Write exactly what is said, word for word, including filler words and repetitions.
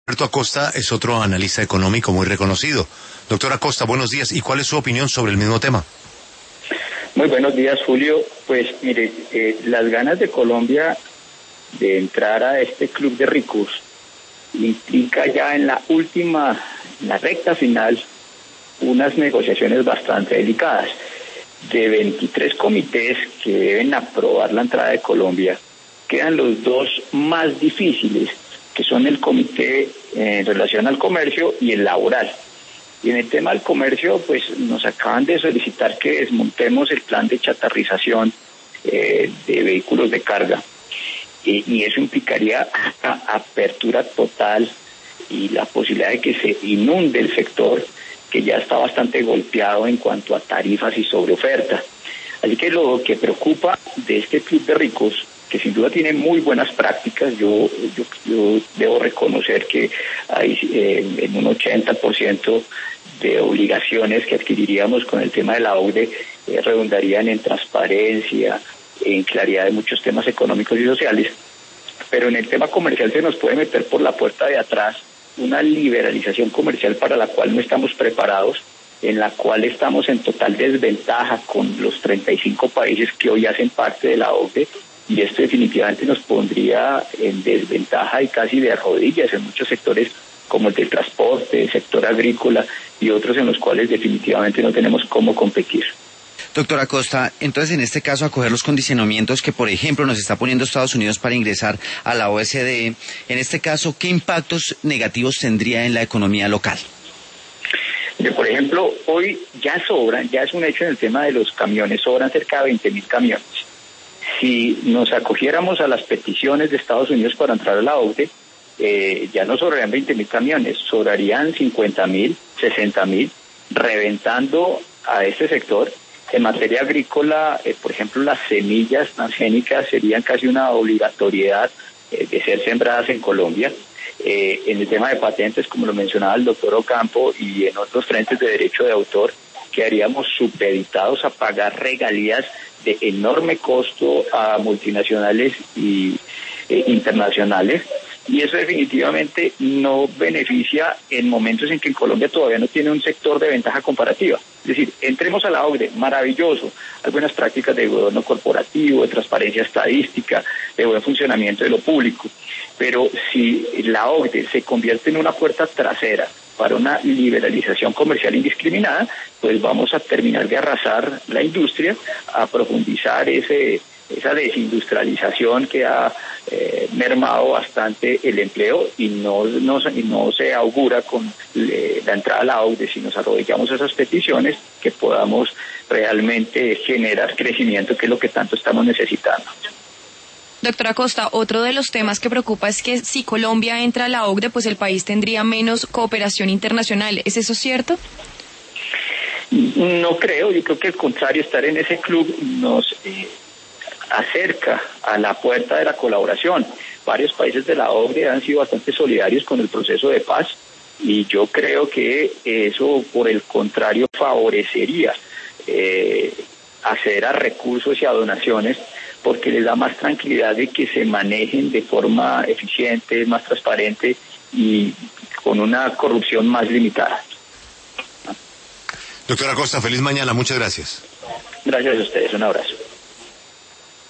Alberto Acosta es otro analista económico muy reconocido. Doctor Acosta, buenos días. ¿Y cuál es su opinión sobre el mismo tema? Muy buenos días, Julio. Pues mire, eh, las ganas de Colombia de entrar a este club de ricos implica ya en la última, en la recta final, unas negociaciones bastante delicadas. De veintitrés comités que deben aprobar la entrada de Colombia, quedan los dos más difíciles, que son el comité en relación al comercio y el laboral. Y en el tema del comercio, pues nos acaban de solicitar que desmontemos el plan de chatarrización eh, de vehículos de carga. Y, y eso implicaría una apertura total y la posibilidad de que se inunde el sector, que ya está bastante golpeado en cuanto a tarifas y sobreoferta. Así que lo que preocupa de este club de ricos, que sin duda tiene muy buenas prácticas, yo, yo, yo debo reconocer que hay eh, en un ochenta por ciento de obligaciones que adquiriríamos con el tema de la O C D E eh, redundarían en transparencia, en claridad de muchos temas económicos y sociales, pero en el tema comercial se nos puede meter por la puerta de atrás una liberalización comercial para la cual no estamos preparados, en la cual estamos en total desventaja con los treinta y cinco países que hoy hacen parte de la O C D E, y esto definitivamente nos pondría en desventaja y casi de rodillas en muchos sectores como el del transporte, el sector agrícola y otros en los cuales definitivamente no tenemos cómo competir. Doctor Acosta, entonces en este caso acoger los condicionamientos que por ejemplo nos está poniendo Estados Unidos para ingresar a la O E C D E, en este caso, ¿qué impactos negativos tendría en la economía local? Por ejemplo, hoy ya sobran, ya es un hecho en el tema de los camiones, sobran cerca de veinte mil camiones. Si nos acogiéramos a las peticiones de Estados Unidos para entrar a la O C D E, eh, ya no sobrarían veinte mil camiones, sobrarían cincuenta mil, sesenta mil, reventando a este sector. En materia agrícola, eh, por ejemplo, las semillas transgénicas serían casi una obligatoriedad eh, de ser sembradas en Colombia. Eh, en el tema de patentes, como lo mencionaba el doctor Ocampo, y en otros frentes de derecho de autor, quedaríamos supeditados a pagar regalías de enorme costo a multinacionales y eh, internacionales, y eso definitivamente no beneficia en momentos en que en Colombia todavía no tiene un sector de ventaja comparativa. Es decir, entremos a la O C D E, maravilloso, hay buenas prácticas de gobierno corporativo, de transparencia estadística, de buen funcionamiento de lo público, pero si la O C D E se convierte en una puerta trasera para una liberalización comercial indiscriminada, pues vamos a terminar de arrasar la industria, a profundizar ese esa desindustrialización que ha eh, mermado bastante el empleo y no, no, y no se augura con eh, la entrada a la O C D E, si nos arrodillamos a esas peticiones, que podamos realmente generar crecimiento, que es lo que tanto estamos necesitando. Doctora Acosta, otro de los temas que preocupa es que si Colombia entra a la O C D E, pues el país tendría menos cooperación internacional. ¿Es eso cierto? No creo, yo creo que al contrario, estar en ese club nos eh, acerca a la puerta de la colaboración. Varios países de la O C D E han sido bastante solidarios con el proceso de paz y yo creo que eso, por el contrario, favorecería eh, acceder a recursos y a donaciones, porque les da más tranquilidad de que se manejen de forma eficiente, más transparente y con una corrupción más limitada. Doctora Acosta, feliz mañana, muchas gracias. Gracias a ustedes, un abrazo.